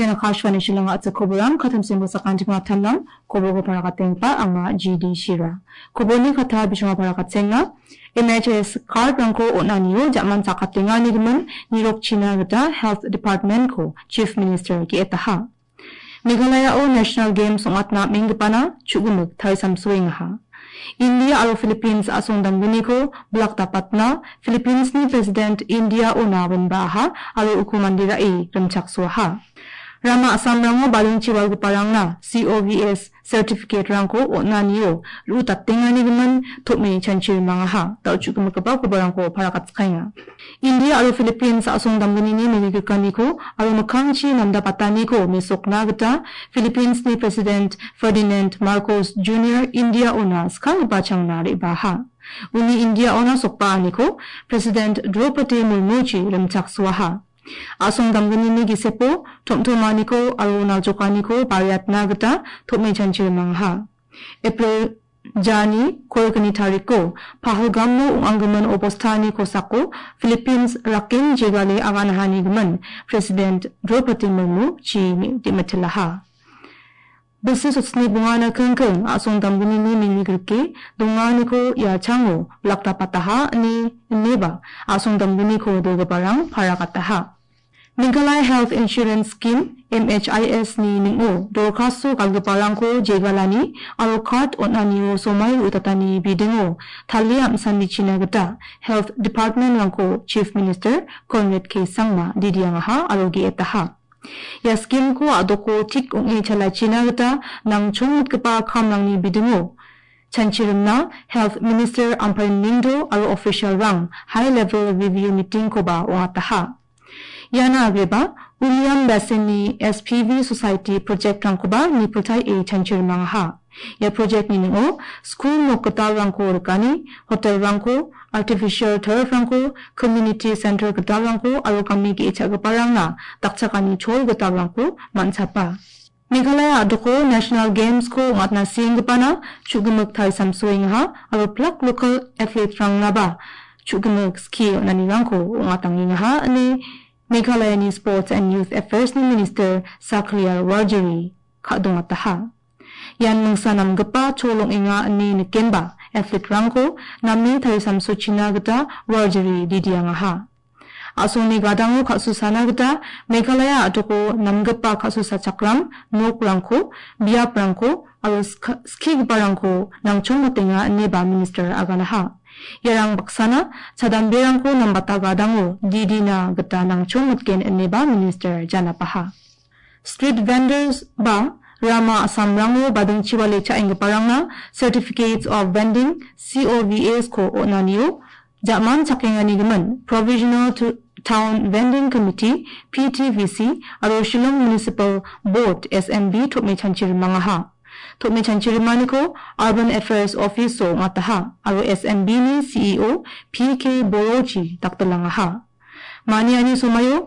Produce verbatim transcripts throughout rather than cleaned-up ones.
Yana Kashwani Shilanga at the Koburam, Katam Simbo Sakantima Tanam, Kobogo Parakatempa, Anga G D Shira. Koboni Kata Bishma Parakatenga, M H S Card Ranko Onanio, Jaman Sakatenga Nigman, Nirok China Gata, Health Department Ko, Chief Minister Kietaha. Meghalaya O National Games Ongatna Mingpana, Chugumuk, Taisam Swingha. India aro Philippines asong danguniko blak tapatna Philippines ni President India ona baha aro ukumandira e ramchakswaha. Rama asam rango balung chiwal guparangna C O V S certificate rangko ona niyo lutat tengani gaman tukme chanchir mangaha tau chukumakabaw kubarangko para katskainga. India aro Philippines asong dangunini mimikikaniko aro makangchi namdapataniko misok nagata Philippines ni President Ferdinand Marcos Junior India ona skang bachang nari baha. Uni India ona sokpaaniko President Draupadi Murmu chi ramchakswaha. Asong damganini gisepo tomtomaniko aro naljokaniko pariat nagata tokme chanchir mangha. April Jani korkani tariko pahalgamno unganggaman opostani kosako Philippines raking jegale aganahani gaman President Draupadi Murmu chi dimatilaha. Beses utsni bungana kengkeng asong damganini mimigirke dunganiko ya chango lakta pataha ni neba asong damganiko dogaparang parakataha. Meghalaya Health Insurance Scheme M H I S ni ningo dorkaso kalgaparangko jegalani aro card onanio somai utatani bidingo thaliam sandichina gata Health Department rangko Chief Minister Conrad K. Sangma didiangaha aro gietaha. Ya scheme ko adoko tik ungi chalachina gata nang chungmut kapa kamlangni bidingo chanchirumna Health Minister Amparin Lindo aro official rang high level review meeting ko ba wataha. Yana agreba William Bassini S P V Society project rangkoba ni putai e chanchir mangha. Ya project ni ningo school no katal rangko rukani, hotel rangko, artificial turf rangko, community center katal rangko, aro kami ki icha gaparanga, takchakani chol katal rangko, mansapa. Meghalaya adoko National Games ko ngatna singpana, chugumuk thai samsuing ha, aro plak local athlete rang naba, chugumuk ski nani rangko ngatanging ha, ni Meghalaya ni Sports and Youth Affairs ni Minister Sakriar Warjeri kadungataha. Yan mangsanam gapa cholong inga ni nikemba athlete rangko nami thaisam suchina gata Warjeri didiangaha. Asong ni gadango khasusana gata Meghalaya atoko namgapa khasusa chakram nok rangko biap rangko aro ski barangko nangchong tenga neba Minister aganaha. Yarang baksana sadambirangko nambata gadango didina gata nang chomutken neba Minister janapaha. Street vendors ba Rama Assam rango badung chiwale cha parangna certificates of vending C O V S ko onaniyo jaman chakengani gaman Provisional to Town Vending Committee P T V C aro Shillong Municipal Board S M B tokme chanchir mangaha. Tokme chanchirimaniko Urban Affairs Office so ngataha aro S M B ni C E O P K Boroji taktalangaha. Mani ani sumayo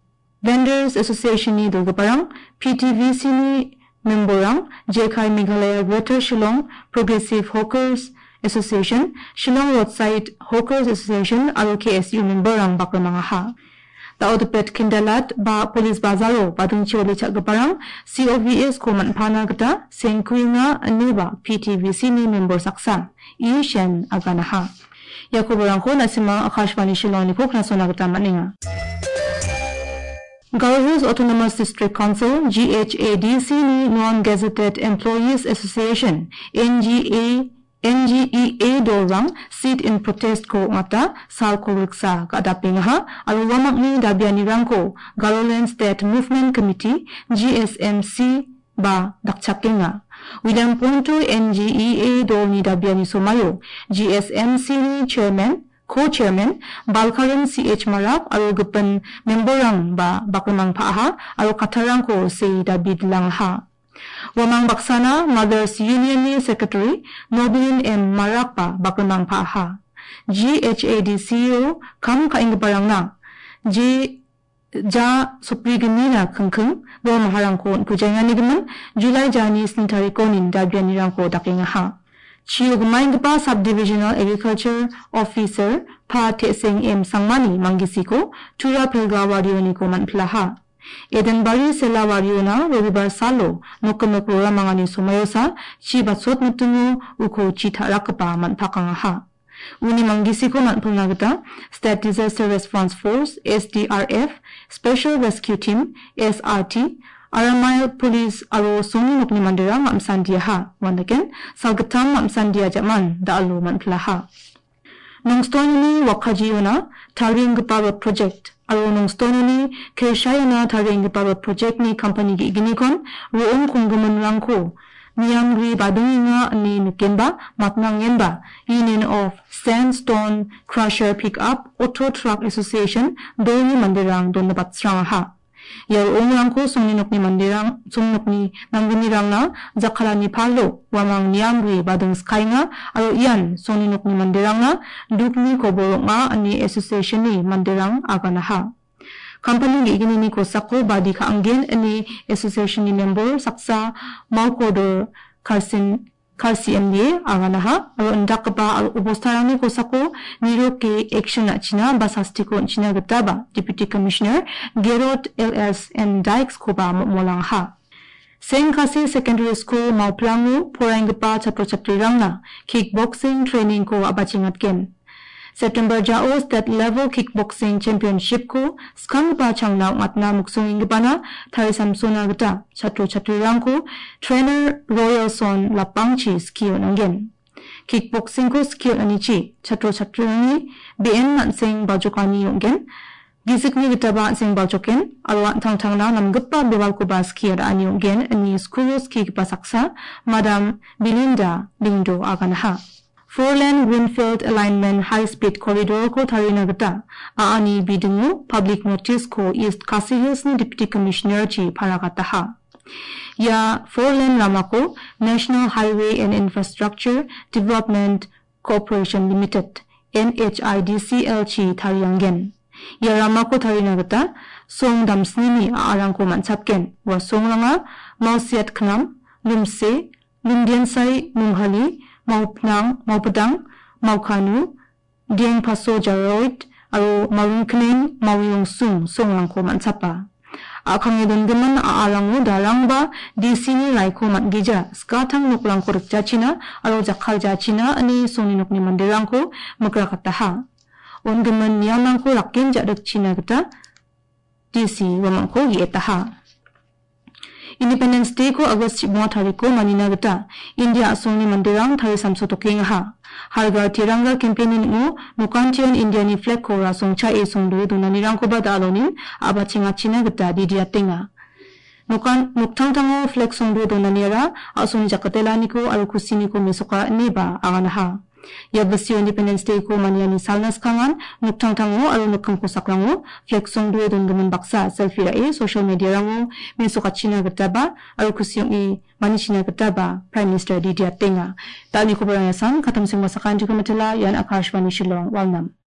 Vendors Association ni dogaparang P T V C ni memberang J K Meghalaya Greater Shillong Progressive Hawkers Association, Shillong Roadside Hawkers Association aro K S U memberang baklamangaha. Taudepet kindalat ba Police Bazaro badung chiwale chagaparang C O V S ko manpana gata sengkuinga aniba P T V C ni member saksa Ishan aganaha. Yakubarang ko nasima Akashwani Shillong ni ko knasona gata maninga. Garo Hills Autonomous District Council G H A D C ni Non-Gazetted Employees Association N G A N G E A dorang sit in protest ko ngata sal ko riksa kadaping ha alo wamak ni dabiani rangko Galoland State Movement Committee G S M C ba dakchakinga William Ponto N G E A dor ni dabiani somayo G S M C ni chairman co-chairman Balkaran C H Marap alo gupan memberang ba baklamang paaha alo katarang ko si David lang ha. Wamang baksana Mothers Union ni Secretary Nobilin M. Marakpa baklamang paaha. G H A D C O kam kaingbarang na. G ja suprigamina kengkeng do maharang ko pujangan ni gaman July jani sintari konin dabian nirang ko daking ha. Chiyo gumain pa Subdivisional Agriculture Officer Pa Teseng M. Sangmani manggisi ko tura pilgawa diyo ni ko man plaha. Edenbari sela wariona Robibar Salo nukamak rora mangani sumayosa chi batsot mutungu uko chi tarakapa manpakangaha. Uni mangisiko manpunagata State Disaster Response Force S D R F, Special Rescue Team S R T, Aramayal Police aro soni nukni mandira mamsandia ha. Wandaken salgatam mamsandia jaman daalu manplaha. Nungstonini wakajiyona taringpara project aro nungstonini kershayana taringpara project ni company gi ginikon roong kungguman rangko Miyamri badunga ni nukemba matnangemba Union of Sandstone Crusher Pickup Auto Truck Association doni mandirang don nabatsrang ha. Yar ongrangko songninok ni mandirang songnok ni nangginirang na zakala ni palo wamang Miyamri badung skainga aro iyan songninok ni mandirang na dukni koborok nga ani association ni mandirang agana ha. Company gi igini ni ko sako badi ka anggen ani association ni member saksa maukodor karsin karsi mda agana ha aro ndakaba aro ubostarang ni ko sako niro ke action na china basastiko china gataba Deputy Commissioner Gerot L S and Dykes ko ba molang ha. Sengkasi Secondary School mauplangu porangpa chapro chaprirang na kickboxing training ko abachingat ken. September jao state level kickboxing championship ko skangpa changna matna muksung ingpana thai samsona gata chatro chatrirang ko trainer Royal Son lapangchi skill nangen. Kickboxing ko skill anichi chatro chatrirang B N nanseng bajokani yonggen. Gisikni gitaba sing balchoken alwa thang thangna namgappa bewal ko ba skill ani yonggen ani school ski pa saksa Madam Belinda Lindo aganha. Four-lane Greenfield Alignment High-Speed Corridor ko tarinagata aani bidungu public notice ko East Khasi Hills ni Deputy Commissioner chi paragata ha. Ya four-lane ramako National Highway and Infrastructure Development Corporation Limited N H I D C L chi tarianggen. Ya ramako tarinagata song damsni ni aarang ko mansapken wa song ranga Mausiat Knam, Lumse, Lumdiansai, Munghali, Maupnang, Maupadang, Maukanu, Dieng Paso Jaroid, aro Marungknen, Mauyong Sung, Songrang ko mansapa. Akang idon gaman aalang mo darang ba, di sini rai ko matgija, skatang nuklang ko rikja china, aro jakal ja china, ani soninok ni mandirang ko magrakataha. On gaman niyamang ko rakin jadak china gata, di si wamang ko gietaha. Independence Day ko August sibunga tariko manina gata India asong ni mandirang thari samso toking ha. Harga tiranga campaignin mo nukantian India ni flag ko rasong cha e songdo dunanirang ko ba dalonin aba chinga china gata didiatinga. Nukan nuktangtango flag songdo dunanira asong jakatelani ko arukusini ko misoka niba aganaha. Yabasyo Independence Day ko maniani salnas kangan nuktangtango aru nukang kusakrango flexong duwe don gaman baksa selfie rae social media rango misoka china gataba aru kusyong i mani china gataba Prime Minister Didiatinga. Tani ko barang yasan katam sing masakan juga matala yan Akashvani Shillong Walnam.